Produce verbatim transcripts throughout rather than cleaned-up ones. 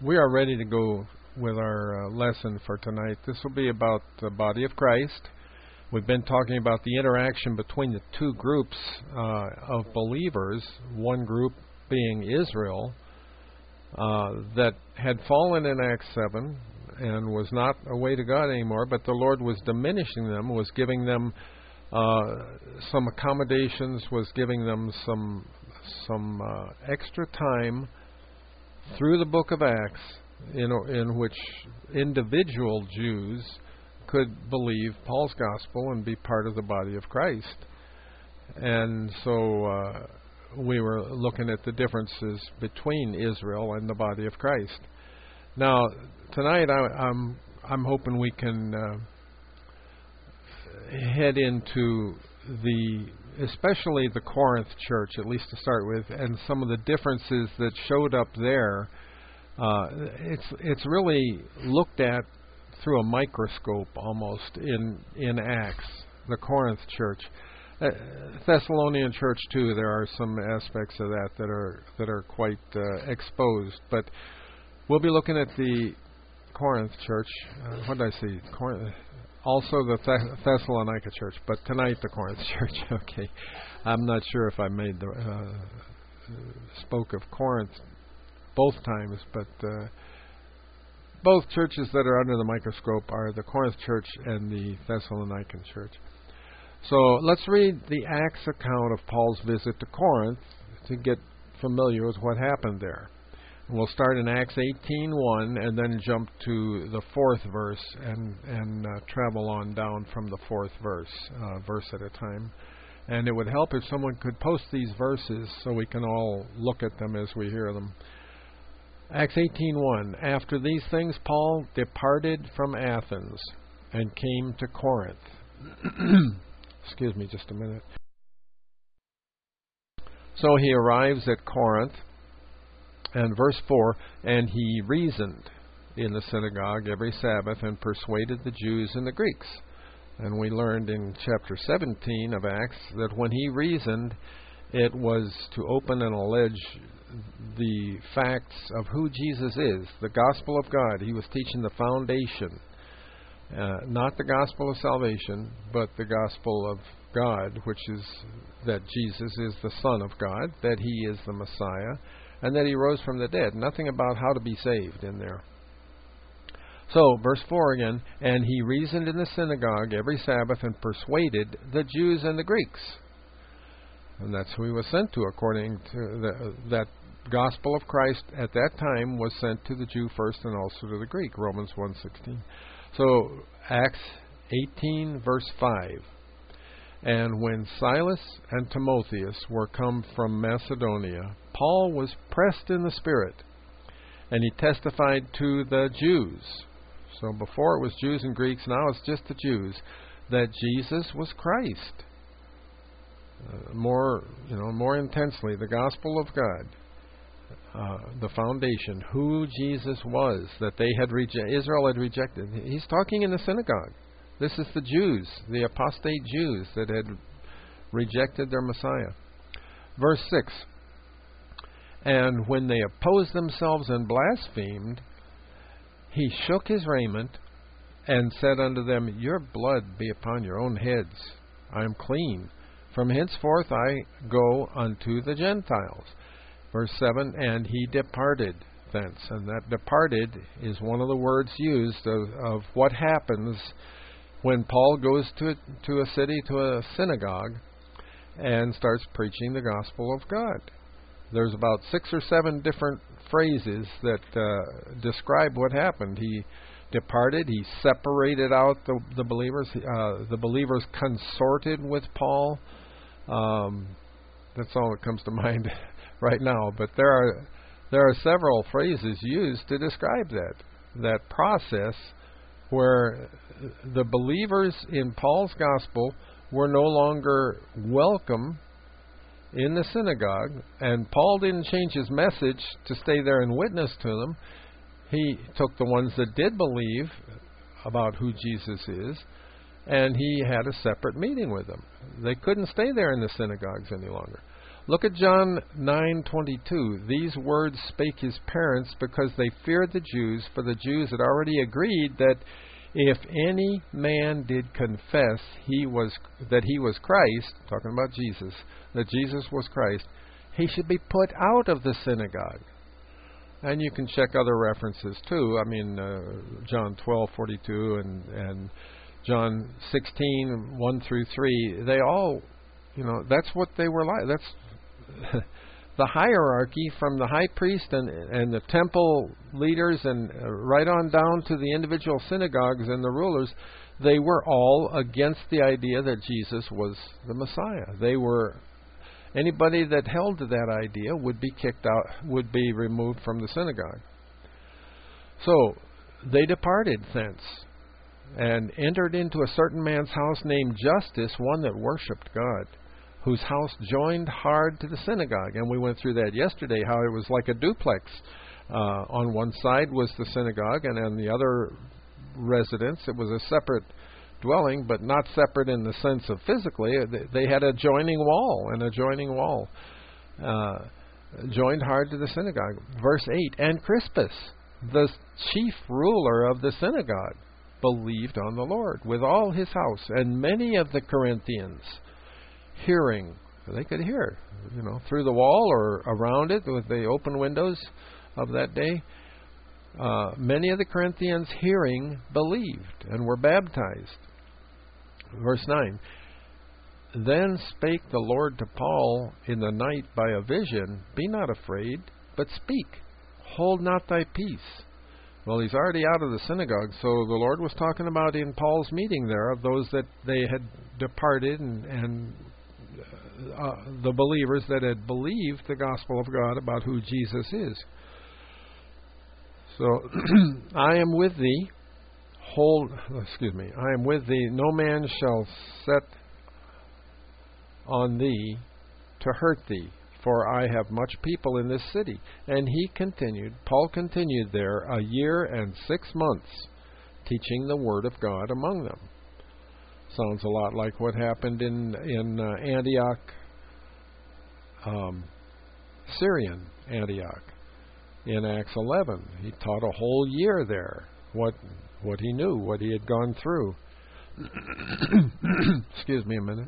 we are ready to go with our uh, lesson for tonight. This will be about the body of Christ. We've been talking about the interaction between the two groups uh, of believers, one group being Israel, uh, that had fallen in Acts seven and was not a way to God anymore, but the Lord was diminishing them, was giving them uh, some accommodations, was giving them some some uh, extra time through the book of Acts in, in which individual Jews could believe Paul's gospel and be part of the body of Christ. And so uh, we were looking at the differences between Israel and the body of Christ. Now, tonight I, I'm I'm hoping we can uh, head into the, especially the Corinth church, at least to start with, and some of the differences that showed up there. Uh, it's it's really looked at through a microscope almost in in Acts, the Corinth church. Uh, Thessalonian church too. There are some aspects of that that are that are quite uh, exposed, but we'll be looking at the Corinth church. Uh, what did I say? Corinth. Also the Thess- Thessalonica church, but tonight the Corinth church. Okay, I'm not sure if I made the uh, spoke of Corinth both times, but uh, both churches that are under the microscope are the Corinth church and the Thessalonican church. So let's read the Acts account of Paul's visit to Corinth to get familiar with what happened there. We'll start in Acts eighteen one and then jump to the fourth verse and, and uh, travel on down from the fourth verse, uh, verse at a time. And it would help if someone could post these verses so we can all look at them as we hear them. Acts eighteen one. After these things, Paul departed from Athens and came to Corinth. Excuse me just a minute. So he arrives at Corinth. And verse four, and he reasoned in the synagogue every Sabbath and persuaded the Jews and the Greeks. And we learned in chapter seventeen of Acts that when he reasoned, it was to open and allege the facts of who Jesus is, the gospel of God. He was teaching the foundation, uh, not the gospel of salvation, but the gospel of God, which is that Jesus is the Son of God, that he is the Messiah, and that he rose from the dead. Nothing about how to be saved in there. So, verse four again, and he reasoned in the synagogue every Sabbath and persuaded the Jews and the Greeks. And that's who he was sent to, according to the, that gospel of Christ at that time was sent to the Jew first and also to the Greek, Romans one sixteen. So, Acts eighteen, verse five. And when Silas and Timotheus were come from Macedonia, Paul was pressed in the Spirit, and he testified to the Jews. So before it was Jews and Greeks, now it's just the Jews, that Jesus was Christ. Uh, more, you know, more intensely, the gospel of God, uh, the foundation, who Jesus was, that they had rejected, Israel had rejected. He's talking in the synagogue. This is the Jews, the apostate Jews that had rejected their Messiah. Verse six, and when they opposed themselves and blasphemed, he shook his raiment and said unto them, your blood be upon your own heads. I am clean. From henceforth I go unto the Gentiles. Verse seven, and he departed thence. And that departed is one of the words used of, of what happens when Paul goes to, to a city, to a synagogue, and starts preaching the gospel of God. There's about six or seven different phrases that uh, describe what happened. He departed. He separated out the, the believers. Uh, the believers consorted with Paul. Um, that's all that comes to mind right now. But there are there are several phrases used to describe that that process where the believers in Paul's gospel were no longer welcome in the synagogue, and Paul didn't change his message to stay there and witness to them. He took the ones that did believe about who Jesus is, and he had a separate meeting with them. They couldn't stay there in the synagogues any longer. Look at John nine twenty-two. These words spake his parents because they feared the Jews, for the Jews had already agreed that if any man did confess he was that he was Christ, talking about Jesus, that Jesus was Christ, he should be put out of the synagogue. And you can check other references too. I mean, uh, John twelve forty-two and and John sixteen one through three. They all, you know, that's what they were like. That's the hierarchy from the high priest and and the temple leaders and uh, right on down to the individual synagogues and the rulers. They were all against the idea that Jesus was the Messiah. They were anybody that held to that idea would be kicked out, would be removed from the synagogue. So they departed thence and entered into a certain man's house named Justus, one that worshipped God, whose house joined hard to the synagogue. And we went through that yesterday, how it was like a duplex. Uh, on one side was the synagogue, and on the other residence, it was a separate dwelling, but not separate in the sense of physically. They had a joining wall, an adjoining wall, uh, joined hard to the synagogue. Verse eight, and Crispus, the chief ruler of the synagogue, believed on the Lord with all his house, and many of the Corinthians, hearing, they could hear, you know, through the wall or around it with the open windows of that day. Uh, many of the Corinthians hearing believed and were baptized. Verse nine, then spake the Lord to Paul in the night by a vision, be not afraid, but speak, hold not thy peace. Well, he's already out of the synagogue, so the Lord was talking about in Paul's meeting there of those that they had departed and, and uh, the believers that had believed the gospel of God about who Jesus is. So, I am with thee, hold, excuse me, I am with thee, no man shall set on thee to hurt thee, for I have much people in this city. And he continued, Paul continued there a year and six months, teaching the word of God among them. Sounds a lot like what happened in, in uh, Antioch, um, Syrian Antioch. In Acts eleven, he taught a whole year there, what what he knew, what he had gone through. Excuse me a minute.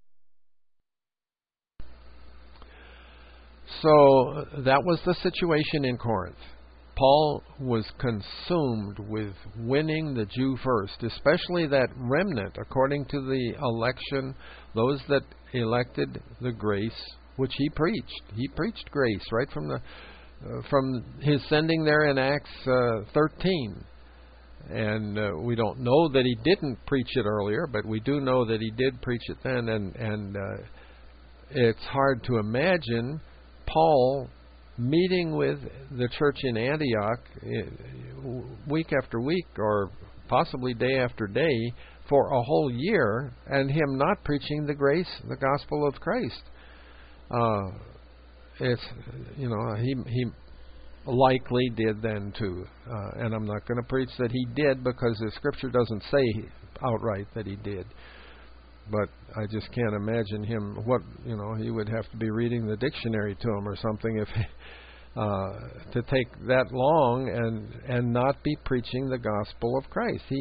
So that was the situation in Corinth. Paul was consumed with winning the Jew first, especially that remnant, according to the election, those that elected the grace which he preached. He preached grace right from the Uh, from his sending there in Acts uh, thirteen. And uh, we don't know that he didn't preach it earlier, but we do know that he did preach it then. And, and uh, it's hard to imagine Paul meeting with the church in Antioch uh, week after week, or possibly day after day, for a whole year, and him not preaching the grace, the gospel of Christ. Uh, It's, you know, he he likely did then too. Uh, and I'm not going to preach that he did, because the scripture doesn't say outright that he did. But I just can't imagine him, what, you know, he would have to be reading the dictionary to him or something if uh, to take that long and, and not be preaching the gospel of Christ. He,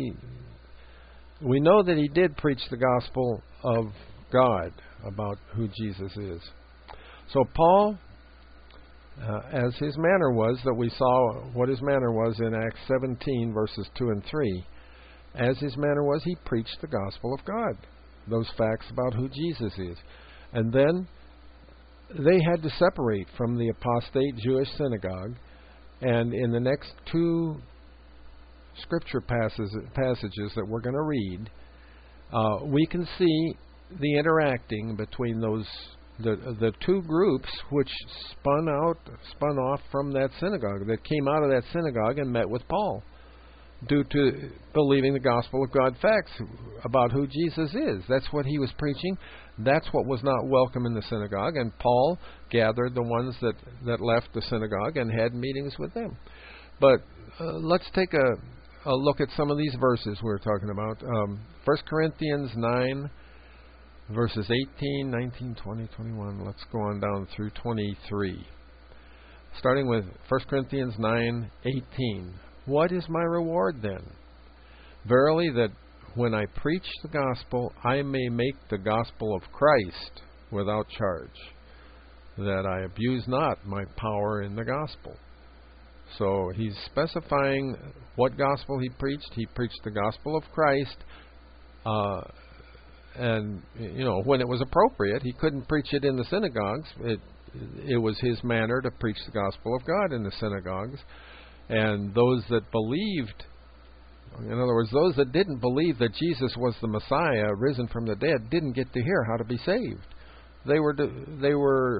we know that he did preach the gospel of God about who Jesus is. So Paul, Uh, as his manner was, that we saw what his manner was in Acts seventeen, verses two and three. As his manner was, he preached the gospel of God, those facts about who Jesus is. And then they had to separate from the apostate Jewish synagogue. And in the next two scripture passages, passages that we're going to read, uh, we can see the interacting between those The the two groups which spun out, spun off from that synagogue, that came out of that synagogue and met with Paul, due to believing the gospel of God facts about who Jesus is. That's what he was preaching. That's what was not welcome in the synagogue. And Paul gathered the ones that, that left the synagogue and had meetings with them. But uh, let's take a, a look at some of these verses we're talking about. Um, First Corinthians nine verses eighteen, nineteen, twenty, twenty-one. Let's go on down through twenty-three. Starting with First Corinthians nine eighteen. What is my reward then? Verily, that when I preach the gospel, I may make the gospel of Christ without charge, that I abuse not my power in the gospel. So he's specifying what gospel he preached. He preached the gospel of Christ, uh, and you know, when it was appropriate, he couldn't preach it in the synagogues. It it was his manner to preach the gospel of God in the synagogues, and those that believed, in other words, those that didn't believe that Jesus was the Messiah, risen from the dead, didn't get to hear how to be saved. They were they were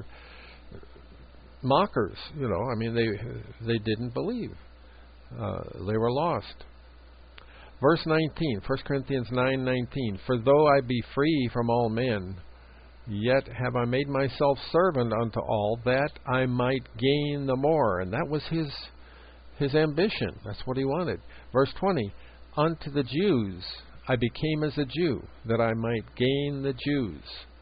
mockers, you know. I mean, they they didn't believe. Uh, they were lost. Verse nineteen, First Corinthians nine nineteen. For though I be free from all men, yet have I made myself servant unto all, that I might gain the more. And that was his his ambition. That's what he wanted. Verse twenty. Unto the Jews I became as a Jew, that I might gain the Jews.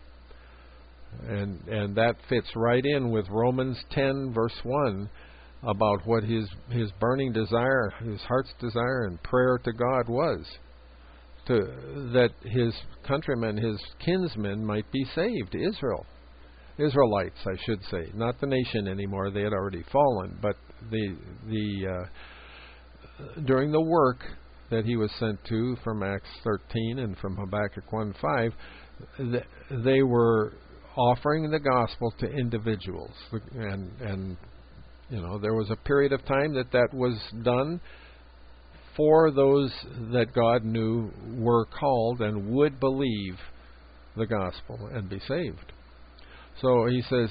And and that fits right in with Romans ten, verse one, about what his his burning desire, his heart's desire and prayer to God was, to that his countrymen, his kinsmen might be saved, Israel. Israelites, I should say, not the nation anymore. They had already fallen, but the the uh, during the work that he was sent to from Acts thirteen and from Habakkuk one five, they were offering the gospel to individuals, and and you know, there was a period of time that that was done for those that God knew were called and would believe the gospel and be saved. So he says,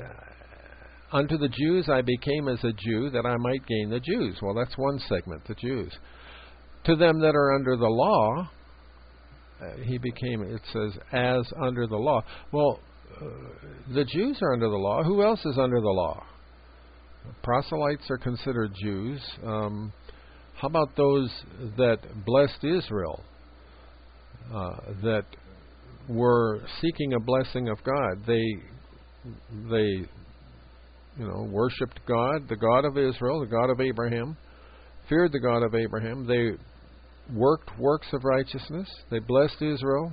unto the Jews I became as a Jew, that I might gain the Jews. Well, that's one segment, the Jews. To them that are under the law, uh, he became, it says, as under the law. Well, uh, the Jews are under the law. Who else is under the law? Proselytes are considered Jews. Um, how about those that blessed Israel, uh, that were seeking a blessing of God? They, they, you know, worshipped God, the God of Israel, the God of Abraham, feared the God of Abraham. They worked works of righteousness. They blessed Israel.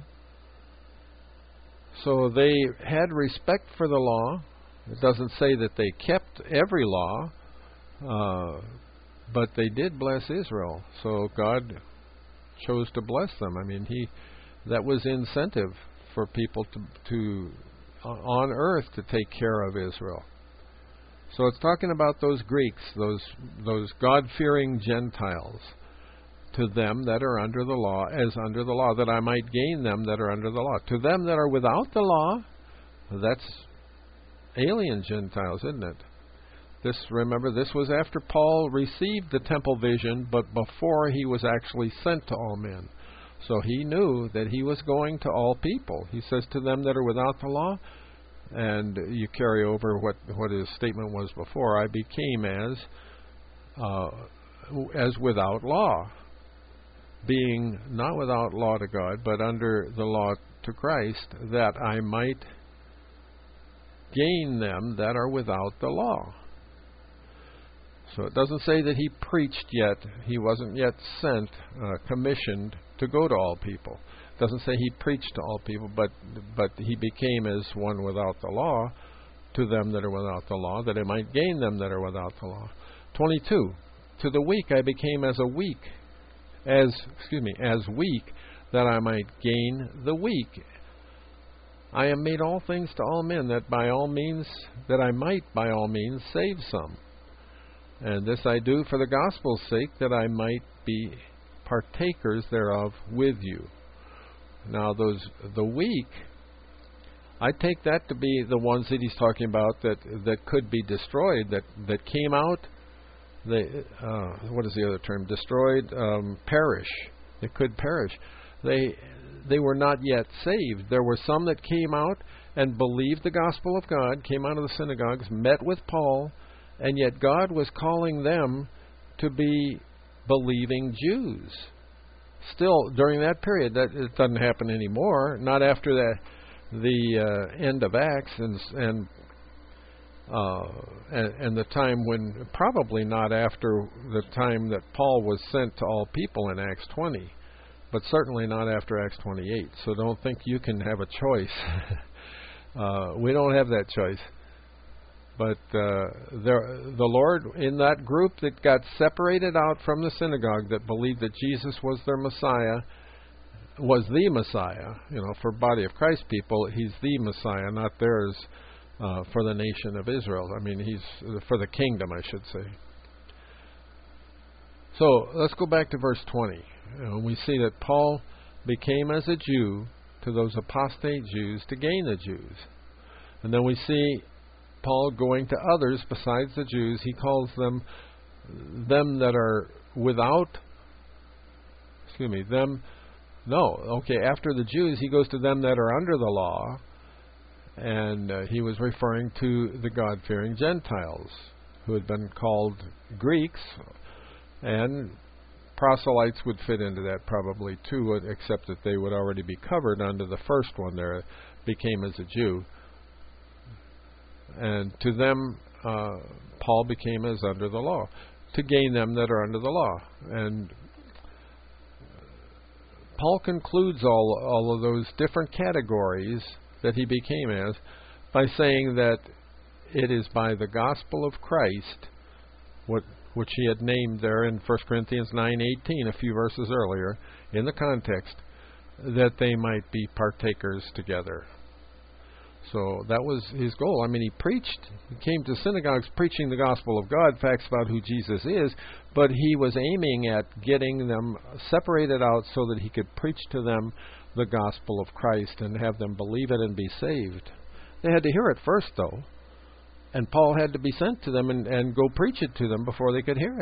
So they had respect for the law. It doesn't say that they kept every law, uh, but they did bless Israel. So God chose to bless them. I mean, he that was incentive for people to, to uh, on earth to take care of Israel. So it's talking about those Greeks, those those God-fearing Gentiles, to them that are under the law, as under the law, that I might gain them that are under the law. To them that are without the law, that's alien Gentiles, isn't it? This, remember, this was after Paul received the temple vision, but before he was actually sent to all men. So he knew that he was going to all people. He says, to them that are without the law, and you carry over what, what his statement was before, I became as uh, as without law, being not without law to God, but under the law to Christ, that I might gain them that are without the law. So it doesn't say that he preached yet. He wasn't yet sent, uh, commissioned to go to all people. It doesn't say he preached to all people, but but he became as one without the law to them that are without the law, that I might gain them that are without the law. twenty-two. To the weak I became as a weak, as excuse me, as weak, that I might gain the weak. I am made all things to all men, that by all means, that I might by all means save some. And this I do for the gospel's sake, that I might be partakers thereof with you. Now those, the weak, I take that to be the ones that he's talking about that, that could be destroyed, that, that came out, they, uh, what is the other term? Destroyed, um, perish. They could perish. They they were not yet saved. There were some that came out and believed the gospel of God, came out of the synagogues, met with Paul, and yet God was calling them to be believing Jews. Still, during that period, that it doesn't happen anymore. Not after that. the uh, end of Acts and and, uh, and and the time when, probably not after the time that Paul was sent to all people in Acts twenty, but certainly not after Acts twenty-eight. So don't think you can have a choice. uh, we don't have that choice. But uh, there, the Lord, in that group that got separated out from the synagogue, that believed that Jesus was their Messiah, was the Messiah, you know, for body of Christ people, he's the Messiah, not theirs uh, for the nation of Israel. I mean, he's for the kingdom, I should say. So let's go back to verse twenty. You know, we see that Paul became as a Jew to those apostate Jews to gain the Jews. And then we see Paul going to others besides the Jews. He calls them them that are without, excuse me, them, no, okay, after the Jews, he goes to them that are under the law, and uh, he was referring to the God-fearing Gentiles, who had been called Greeks, and proselytes would fit into that probably too, except that they would already be covered under the first one there, became as a Jew. And to them, uh, Paul became as under the law, to gain them that are under the law. And Paul concludes all all of those different categories that he became as by saying that it is by the gospel of Christ, what which he had named there in First Corinthians nine eighteen, a few verses earlier, in the context, that they might be partakers together. So that was his goal. I mean, he preached, he came to synagogues preaching the gospel of God, facts about who Jesus is, but he was aiming at getting them separated out so that he could preach to them the gospel of Christ and have them believe it and be saved. They had to hear it first, though, and Paul had to be sent to them and, and go preach it to them before they could hear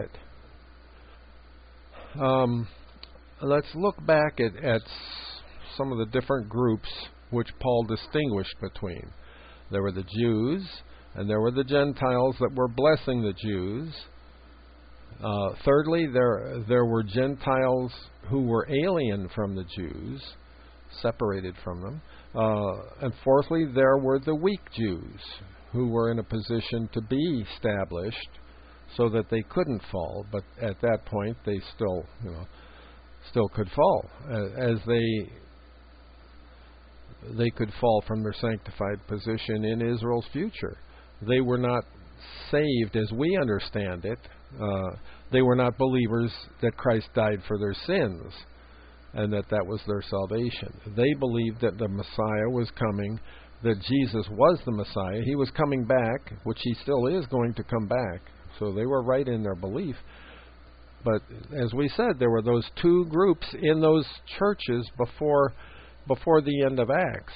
it. Um, let's look back at, at some of the different groups which Paul distinguished between. There were the Jews, and there were the Gentiles that were blessing the Jews. Uh, thirdly, there there were Gentiles who were alien from the Jews, separated from them. Uh, and fourthly, there were the weak Jews, who were in a position to be established so that they couldn't fall, but at that point they still, you know, still could fall, as they they could fall from their sanctified position in Israel's future. They were not saved as we understand it. Uh, they were not believers that Christ died for their sins and that that was their salvation. They believed that the Messiah was coming, that Jesus was the Messiah. He was coming back, which he still is going to come back. So they were right in their belief. But as we said, there were those two groups in those churches before before the end of Acts.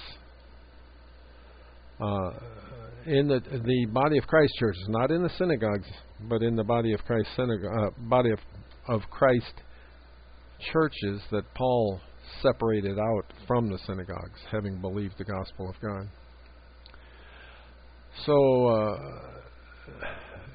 Uh, in the the body of Christ churches, not in the synagogues, but in the body of Christ synagogue, uh, body of of Christ churches that Paul separated out from the synagogues, having believed the gospel of God. So, uh,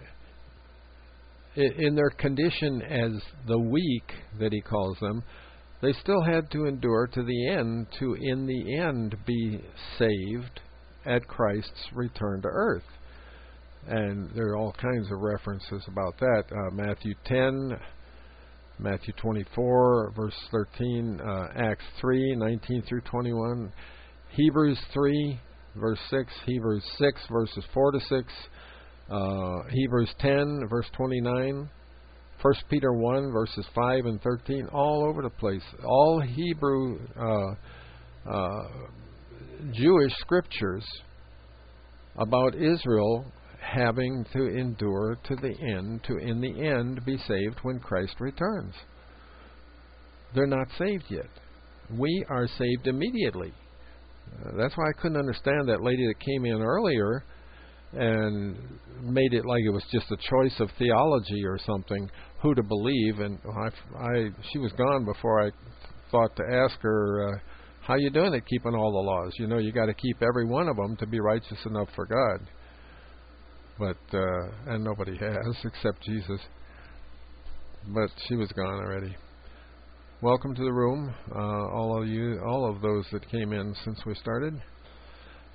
in their condition as the weak, that he calls them, they still had to endure to the end to, in the end, be saved at Christ's return to earth. And there are all kinds of references about that. Uh, Matthew ten, Matthew twenty-four, verse thirteen, uh, Acts three, nineteen through twenty-one, Hebrews three, verse six, Hebrews six, verses four to six, uh, Hebrews ten, verse twenty-nine, First Peter one, verses five and thirteen, all over the place. All Hebrew uh, uh, Jewish scriptures about Israel having to endure to the end, to in the end be saved when Christ returns. They're not saved yet. We are saved immediately. Uh, that's why I couldn't understand that lady that came in earlier and made it like it was just a choice of theology or something, who to believe. And I, I she was gone before I thought to ask her, uh, how you doing at keeping all the laws? You know, you got to keep every one of them to be righteous enough for God. But uh, and nobody has except Jesus. But she was gone already. Welcome to the room, uh, all of you, all of those that came in since we started.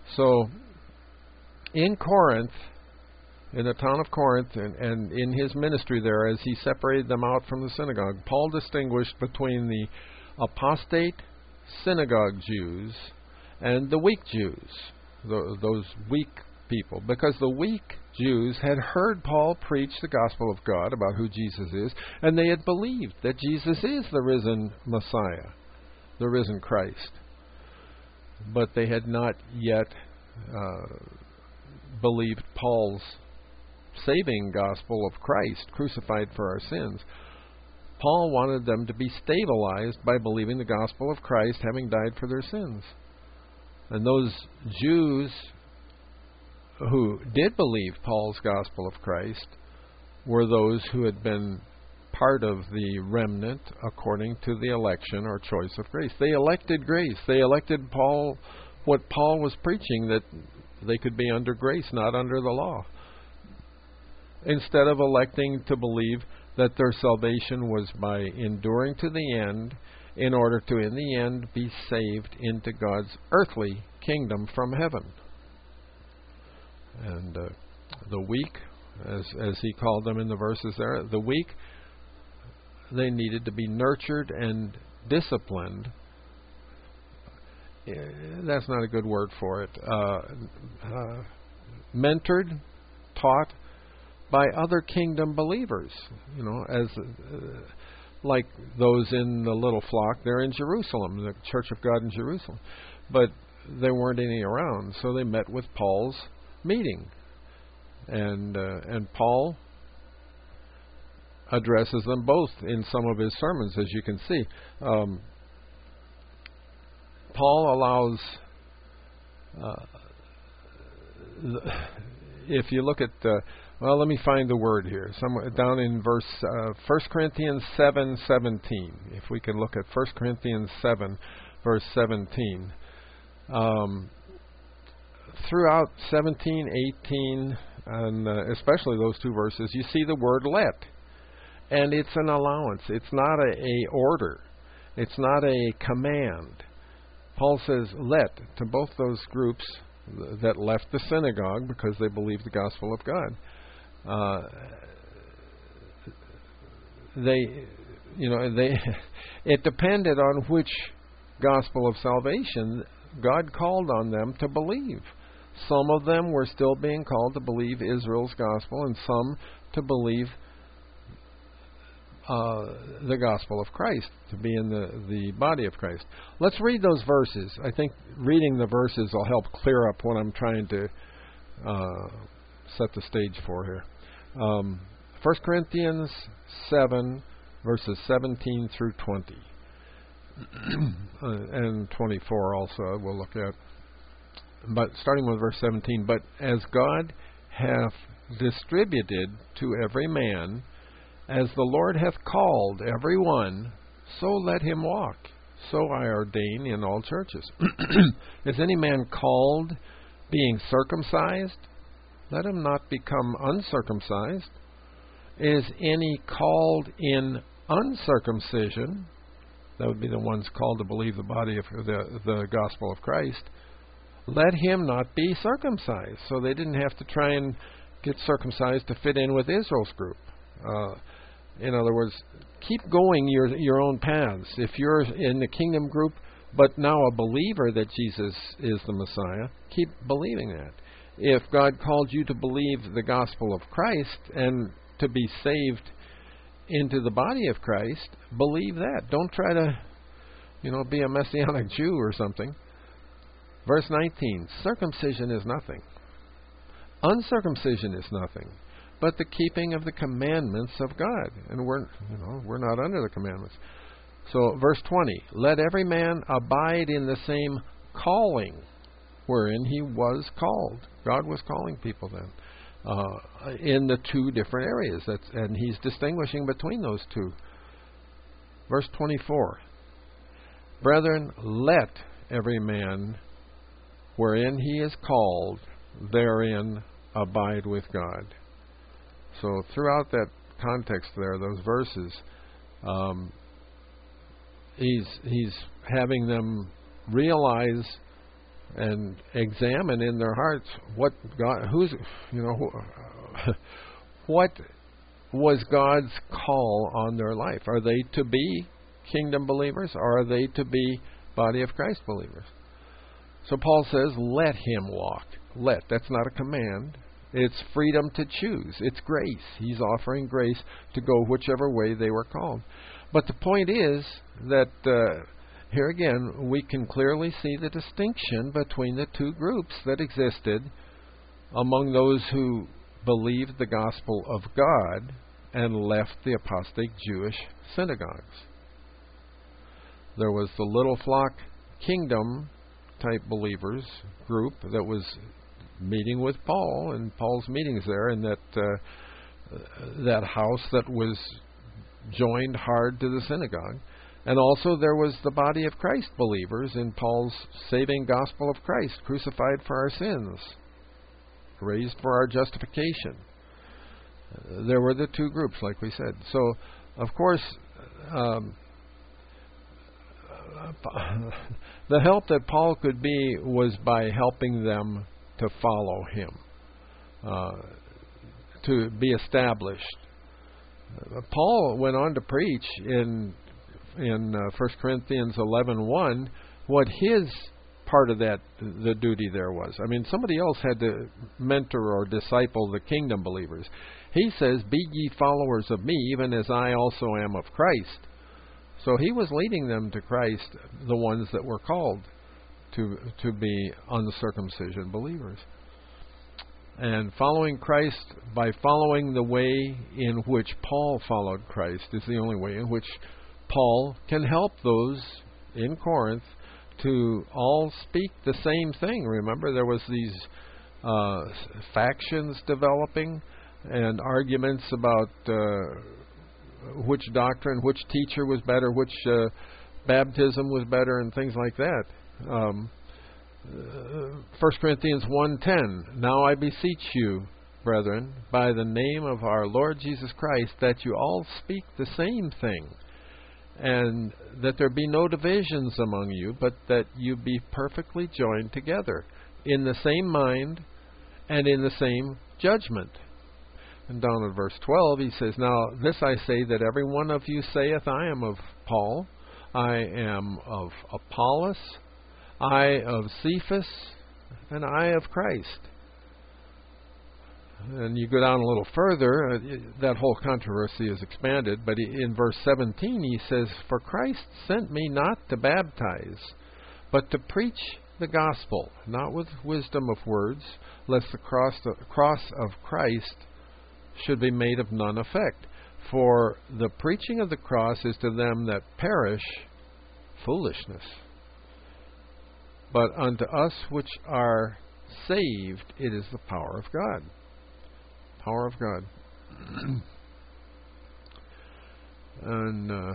So, in Corinth, in the town of Corinth, and, and in his ministry there, as he separated them out from the synagogue, Paul distinguished between the apostate synagogue Jews and the weak Jews, the, those weak people, because the weak Jews had heard Paul preach the gospel of God about who Jesus is, and they had believed that Jesus is the risen Messiah, the risen Christ. But they had not yet uh, believed Paul's saving gospel of Christ, crucified for our sins. Paul wanted them to be stabilized by believing the gospel of Christ, having died for their sins. And those Jews who did believe Paul's gospel of Christ were those who had been part of the remnant according to the election or choice of grace. They elected grace. They elected Paul, what Paul was preaching, that they could be under grace, not under the law, instead of electing to believe that their salvation was by enduring to the end in order to, in the end, be saved into God's earthly kingdom from heaven. And uh, the weak, as, as he called them in the verses there, the weak, they needed to be nurtured and disciplined. That's not a good word for it. Uh, uh, mentored, taught by other kingdom believers, you know, as uh, like those in the little flock there in Jerusalem, the Church of God in Jerusalem. But there weren't any around, so they met with Paul's meeting, and uh, and Paul addresses them both in some of his sermons, as you can see. Um, Paul allows, uh, the, if you look at, uh, well, let me find the word here, somewhere down in verse uh, First Corinthians seven seventeen. If we can look at First Corinthians seven, verse seventeen. Um, throughout seventeen, eighteen, and uh, especially those two verses, you see the word let. And it's an allowance. It's not a, a order. It's not a command. Paul says let to both those groups that left the synagogue because they believed the gospel of God. Uh, they, you know, they. It depended on which gospel of salvation God called on them to believe. Some of them were still being called to believe Israel's gospel, and some to believe uh, the gospel of Christ, to be in the, the body of Christ. Let's read those verses. I think reading the verses will help clear up what I'm trying to uh, set the stage for here. Um, First Corinthians seven, verses seventeen through twenty. uh, and twenty-four also we'll look at. But starting with verse seventeen, but as God hath distributed to every man, as the Lord hath called every one, so let him walk. So I ordain in all churches. Is any man called being circumcised? Let him not become uncircumcised. Is any called in uncircumcision? That would be the ones called to believe the body of the, the gospel of Christ. Let him not be circumcised. So they didn't have to try and get circumcised to fit in with Israel's group. Uh, in other words, keep going your your own paths. If you're in the kingdom group, but now a believer that Jesus is the Messiah, keep believing that. If God called you to believe the gospel of Christ and to be saved into the body of Christ, believe that. Don't try to, you know, be a Messianic Jew or something. Verse nineteen, circumcision is nothing. Uncircumcision is nothing, but the keeping of the commandments of God. And we're, you know, we're not under the commandments. So, verse twenty, let every man abide in the same calling wherein he was called. God was calling people then uh, in the two different areas, That's, and he's distinguishing between those two. Verse twenty-four, brethren, let every man wherein he is called, therein abide with God. So throughout that context there, those verses, um, he's he's having them realize and examine in their hearts what God, who's, you know, who, what was God's call on their life. Are they to be kingdom believers, or are they to be body of Christ believers? So Paul says, let him walk. Let. That's not a command. It's freedom to choose. It's grace. He's offering grace to go whichever way they were called. But the point is that uh, here again, we can clearly see the distinction between the two groups that existed among those who believed the gospel of God and left the apostate Jewish synagogues. There was the little flock kingdom type believers group that was meeting with Paul and Paul's meetings there in that uh, that house that was joined hard to the synagogue. And also there was the body of Christ believers in Paul's saving gospel of Christ, crucified for our sins, raised for our justification. There were the two groups, like we said. So, of course, um, the help that Paul could be was by helping them to follow him, uh, to be established. Uh, Paul went on to preach in in uh, First Corinthians eleven one what his part of that, the duty there was. I mean, somebody else had to mentor or disciple the kingdom believers. He says, "Be ye followers of me, even as I also am of Christ." So he was leading them to Christ, the ones that were called to to be uncircumcision believers. And following Christ, by following the way in which Paul followed Christ, is the only way in which Paul can help those in Corinth to all speak the same thing. Remember, there was these uh, factions developing and arguments about uh, which doctrine, which teacher was better, which uh, baptism was better, and things like that. Um, uh, First Corinthians one ten, "Now I beseech you, brethren, by the name of our Lord Jesus Christ, that you all speak the same thing, and that there be no divisions among you, but that you be perfectly joined together in the same mind and in the same judgment." And down in verse twelve, he says, "Now this I say, that every one of you saith, I am of Paul, I am of Apollos, I of Cephas, and I of Christ." And you go down a little further, uh, that whole controversy is expanded, but in verse seventeen he says, "For Christ sent me not to baptize, but to preach the gospel, not with wisdom of words, lest the cross, the cross of Christ should be made of none effect. For the preaching of the cross is to them that perish foolishness, but unto us which are saved it is the power of God." Power of God. And uh,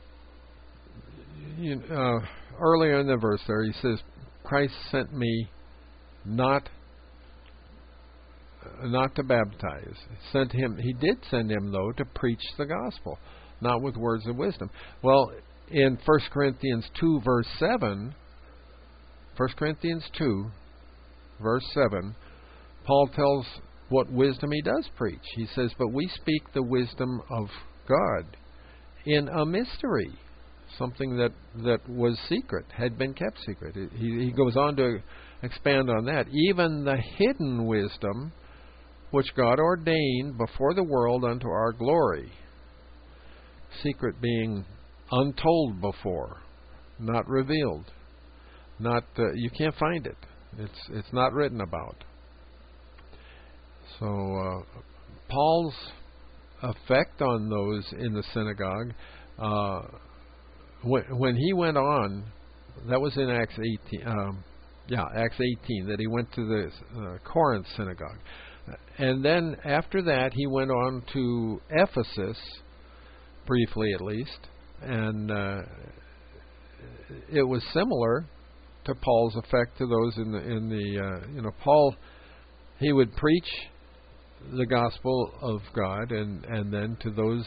you, uh, earlier in the verse there he says, "Christ sent me not not to baptize." Sent him. He did send him, though, to preach the gospel, not with words of wisdom. Well, in First Corinthians two, verse seven, First Corinthians two, verse seven, Paul tells what wisdom he does preach. He says, "But we speak the wisdom of God in a mystery," something that, that was secret, had been kept secret. He, he goes on to expand on that. "Even the hidden wisdom which God ordained before the world unto our glory." Secret being untold before, not revealed. Not uh, you can't find it. It's it's not written about. So uh, Paul's effect on those in the synagogue, uh, when, when he went on, that was in Acts eighteen. Um, yeah, Acts eighteen. That he went to the uh, Corinth synagogue, and then after that he went on to Ephesus, briefly at least, and uh, it was similar to Paul's effect to those in the in the uh, you know Paul, he would preach the gospel of God, and, and then to those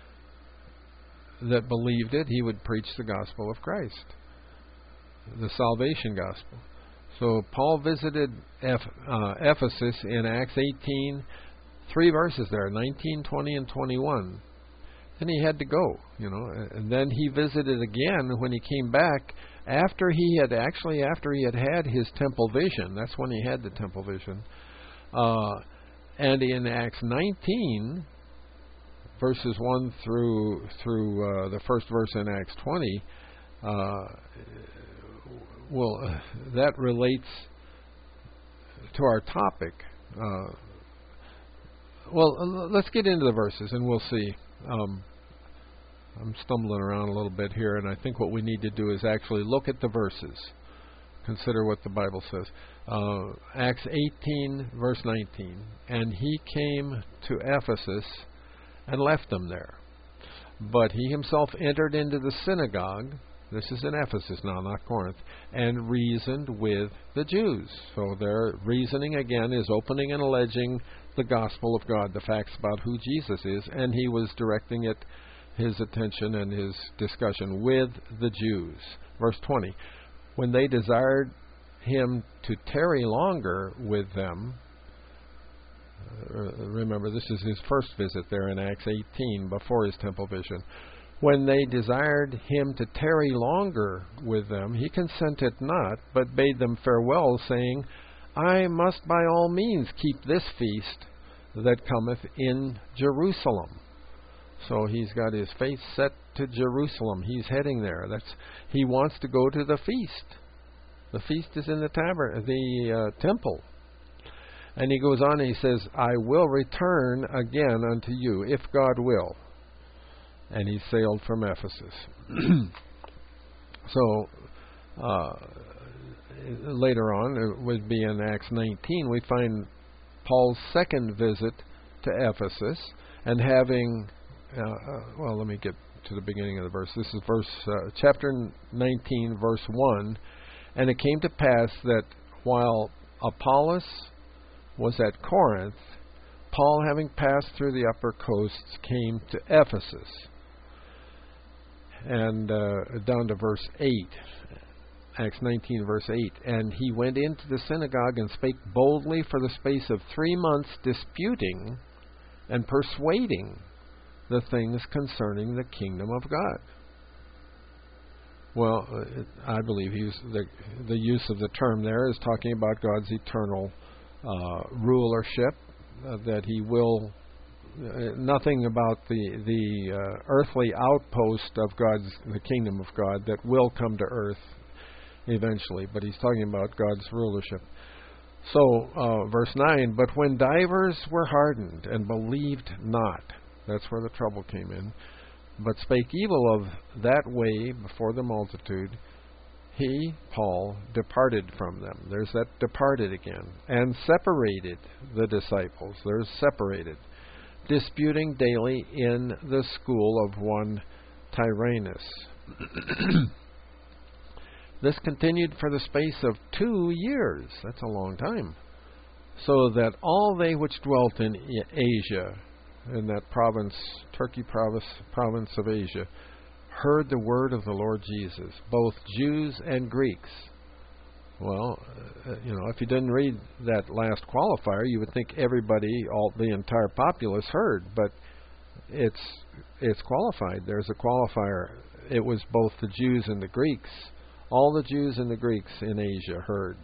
that believed it, he would preach the gospel of Christ, the salvation gospel. So Paul visited Eph, uh, Ephesus in Acts eighteen, three verses there, nineteen, twenty, and twenty-one. Then he had to go, you know, and then he visited again when he came back after he had actually after he had had his temple vision. That's when he had the temple vision. Uh, and in Acts nineteen, verses one through through uh, the first verse in Acts twenty, uh, well, uh, that relates to our topic. Uh, well, let's get into the verses and we'll see. Um, I'm stumbling around a little bit here, and I think what we need to do is actually look at the verses. Consider what the Bible says. Uh, Acts eighteen, verse nineteen. And he came to Ephesus and left them there. But he himself entered into the synagogue, this is in Ephesus now, not Corinth, and reasoned with the Jews. So their reasoning, again, is opening and alleging the gospel of God, the facts about who Jesus is, and he was directing it, his attention and his discussion with the Jews. Verse twenty, when they desired him to tarry longer with them, uh, remember this is his first visit there in Acts eighteen, before his temple vision. When they desired him to tarry longer with them, he consented not, but bade them farewell, saying, I must by all means keep this feast that cometh in Jerusalem. So he's got his face set to Jerusalem. He's heading there. That's he wants to go to the feast. The feast is in the tabern, the uh, temple. And he goes on and he says, I will return again unto you, if God will. And he sailed from Ephesus. So uh, later on, it would be in Acts nineteen, we find Paul's second visit to Ephesus, and having, uh, uh, well, let me get to the beginning of the verse. This is verse uh, chapter nineteen, verse one. And it came to pass that while Apollos was at Corinth, Paul, having passed through the upper coasts, came to Ephesus. And uh, down to verse eight, Acts nineteen, verse eight. And he went into the synagogue and spake boldly for the space of three months, disputing and persuading the things concerning the kingdom of God. Well, uh, I believe he's the the use of the term there is talking about God's eternal uh, rulership, uh, that he will. Uh, nothing about the the uh, earthly outpost of God's the kingdom of God that will come to earth eventually, but he's talking about God's rulership. So, uh, verse nine, but when divers were hardened and believed not, that's where the trouble came in, but spake evil of that way before the multitude, he, Paul, departed from them. There's that departed again. And separated the disciples. There's separated. Disputing daily in the school of one Tyrannus. This continued for the space of two years. That's a long time. So that all they which dwelt in Asia, in that province, Turkey province, province of Asia, heard the word of the Lord Jesus, both Jews and Greeks. Well, uh, you know, if you didn't read that last qualifier, you would think everybody, all the entire populace heard, but it's it's qualified. There's a qualifier. It was both the Jews and the Greeks. All the Jews and the Greeks in Asia heard.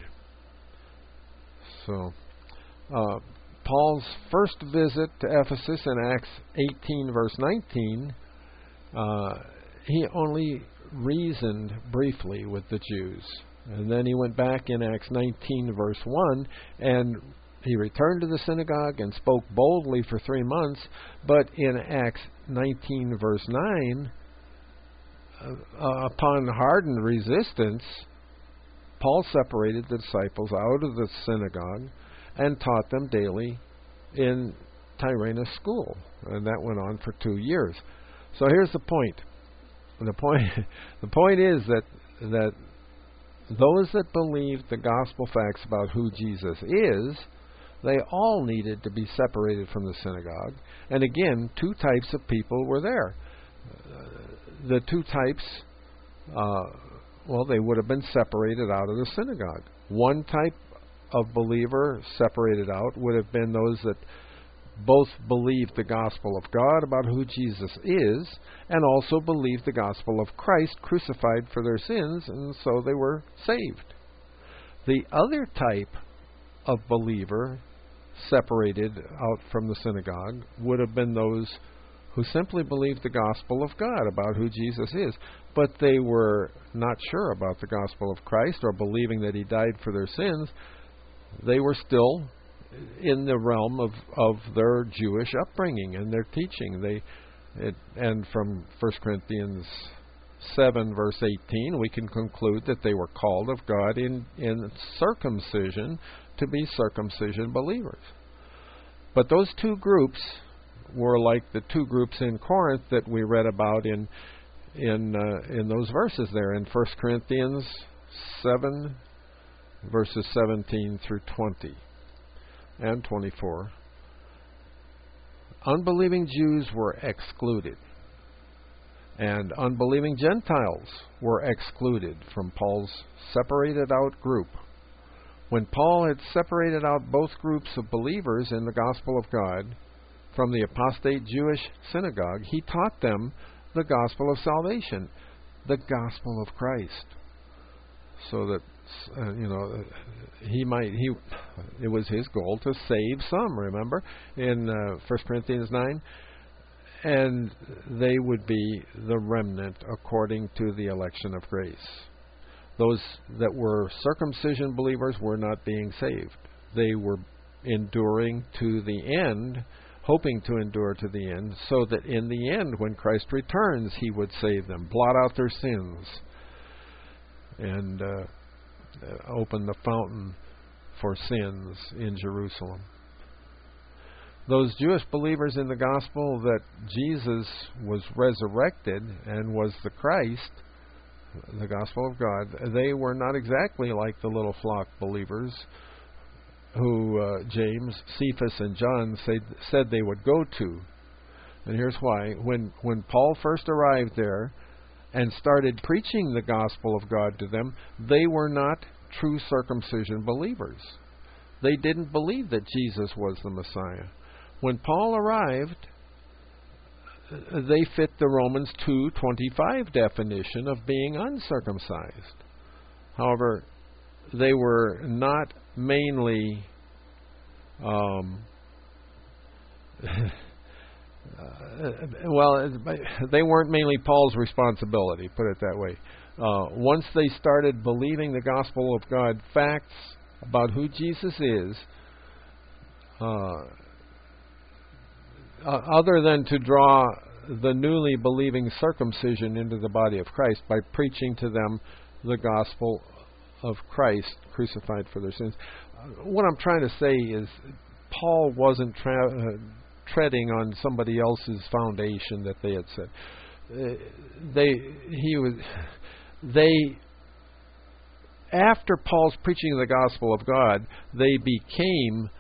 So, uh, Paul's first visit to Ephesus in Acts eighteen, verse nineteen, uh, he only reasoned briefly with the Jews. And then he went back in Acts nineteen, verse one, and he returned to the synagogue and spoke boldly for three months. But in Acts nineteen, verse nine, uh, upon hardened resistance, Paul separated the disciples out of the synagogue and taught them daily in Tyrannus' school. And that went on for two years. So here's the point. The point, the point is that that those that believed the gospel facts about who Jesus is, they all needed to be separated from the synagogue. And again, two types of people were there. Uh, the two types uh, well, they would have been separated out of the synagogue. One type of believer separated out would have been those that both believed the gospel of God about who Jesus is and also believed the gospel of Christ crucified for their sins, and so they were saved. The other type of believer separated out from the synagogue would have been those who simply believed the gospel of God about who Jesus is, but they were not sure about the gospel of Christ or believing that He died for their sins. They were still in the realm of, of their Jewish upbringing and their teaching. They it, and from First Corinthians seven, verse eighteen, we can conclude that they were called of God in, in circumcision to be circumcision believers. But those two groups were like the two groups in Corinth that we read about in in uh, in those verses there in First Corinthians seven, verses seventeen through twenty and twenty-four. Unbelieving Jews were excluded, and unbelieving Gentiles were excluded from Paul's separated out group. When Paul had separated out both groups of believers in the gospel of God from the apostate Jewish synagogue, he taught them the gospel of salvation, the gospel of Christ, so that uh, you know he might he it was his goal to save some. Remember in uh, First Corinthians nine, and they would be the remnant according to the election of grace. Those that were circumcision believers were not being saved. They were enduring to the end, hoping to endure to the end, so that in the end, when Christ returns, He would save them, blot out their sins, and uh, open the fountain for sins in Jerusalem. Those Jewish believers in the gospel that Jesus was resurrected and was the Christ, the gospel of God, they were not exactly like the little flock believers who uh, James, Cephas, and John said, said they would go to. And here's why. When, when Paul first arrived there and started preaching the gospel of God to them, they were not true circumcision believers. They didn't believe that Jesus was the Messiah. When Paul arrived, they fit the Romans two twenty-five definition of being uncircumcised. However, they were not mainly um, uh, well, they weren't mainly Paul's responsibility, put it that way. Uh, once they started believing the gospel of God, facts about who Jesus is, uh, uh, other than to draw the newly believing circumcision into the body of Christ by preaching to them the gospel of Christ crucified for their sins. Uh, what I'm trying to say is Paul wasn't tra- uh, treading on somebody else's foundation that they had said. Uh, they, he was, they, after Paul's preaching the gospel of God, they became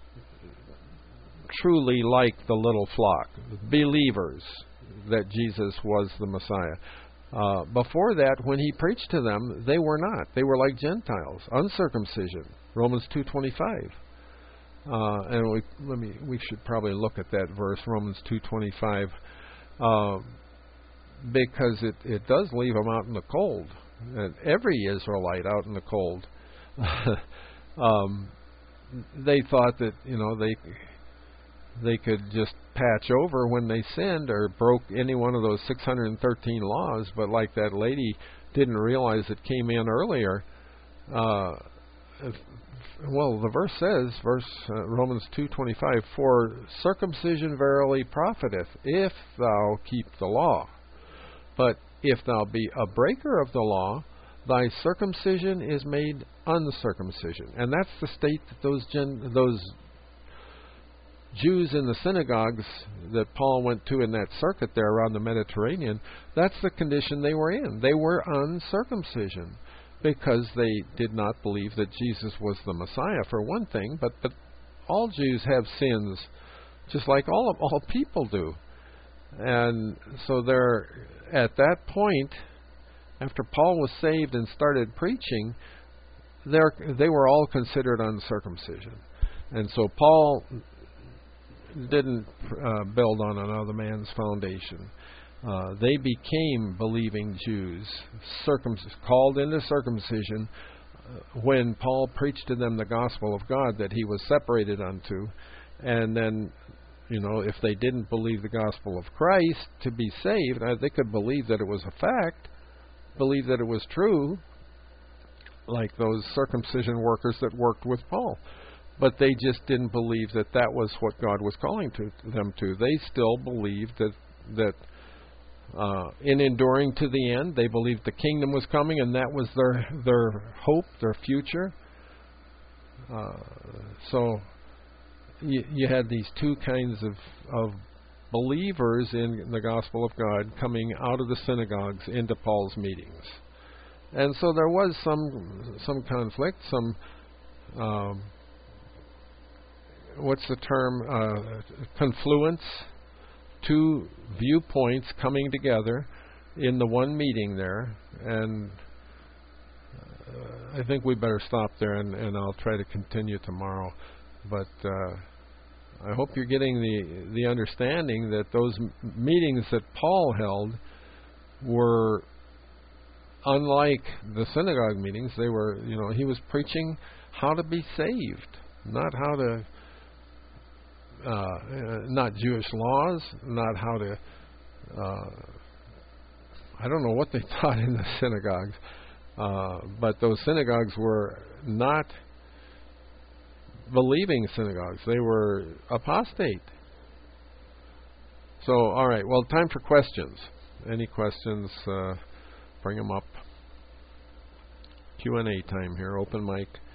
truly like the little flock, believers that Jesus was the Messiah. Uh, before that, when he preached to them, they were not. They were like Gentiles, uncircumcision. Romans two twenty-five. Uh, and we let me we should probably look at that verse, Romans two twenty-five, uh, because it, it does leave them out in the cold. And every Israelite out in the cold. um, they thought that you know they. They could just patch over when they sinned or broke any one of those six hundred thirteen laws, but like that lady didn't realize it came in earlier. Uh, if, well, the verse says, verse uh, Romans two twenty-five, "For circumcision verily profiteth, if thou keep the law. But if thou be a breaker of the law, thy circumcision is made uncircumcision." And that's the state that those gen- those Jews in the synagogues that Paul went to in that circuit there around the Mediterranean, that's the condition they were in. They were uncircumcision because they did not believe that Jesus was the Messiah, for one thing, but, but all Jews have sins just like all of, all people do. And so they're at that point after Paul was saved and started preaching, they were all considered uncircumcision. And so Paul didn't uh, build on another man's foundation. Uh, they became believing Jews, circum- called into circumcision uh, when Paul preached to them the gospel of God that he was separated unto. And then, you know, if they didn't believe the gospel of Christ to be saved, uh, they could believe that it was a fact, believe that it was true, like those circumcision workers that worked with Paul. But they just didn't believe that that was what God was calling to them to. They still believed that that uh, in enduring to the end, they believed the kingdom was coming, and that was their their hope, their future. Uh, so you, you had these two kinds of, of believers in the gospel of God coming out of the synagogues into Paul's meetings. And so there was some some conflict, some um, what's the term, uh, confluence, two viewpoints coming together in the one meeting there. And uh, I think we better stop there, and, and I'll try to continue tomorrow. But uh, I hope you're getting the the understanding that those m- meetings that Paul held were unlike the synagogue meetings. They were, you know, he was preaching how to be saved, not how to, uh, uh, not Jewish laws, not how to, uh, I don't know what they taught in the synagogues, uh, but those synagogues were not believing synagogues. They were apostate. So, all right, well, time for questions. Any questions? Uh, Bring them up. Q and A time here. Open mic.